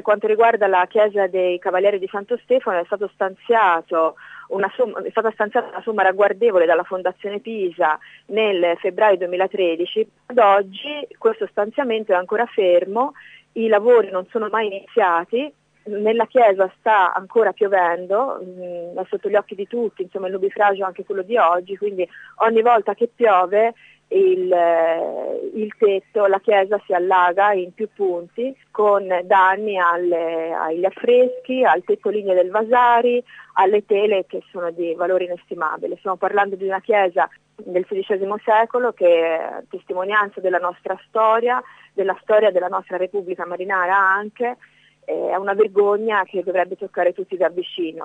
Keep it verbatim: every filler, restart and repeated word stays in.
quanto riguarda la chiesa dei Cavalieri di Santo Stefano è stato stanziato una somma, è stata stanziata una somma ragguardevole dalla Fondazione Pisa nel febbraio duemilatredici. Ad oggi questo stanziamento è ancora fermo, i lavori non sono mai iniziati. Nella chiesa sta ancora piovendo, mh, è sotto gli occhi di tutti, insomma il nubifragio anche quello di oggi, quindi ogni volta che piove il, eh, il tetto, la chiesa si allaga in più punti con danni alle, agli affreschi, al tettolineo del Vasari, alle tele che sono di valore inestimabile. Stiamo parlando di una chiesa del sedicesimo secolo che è testimonianza della nostra storia, della storia della nostra Repubblica Marinara anche. È una vergogna che dovrebbe toccare tutti da vicino.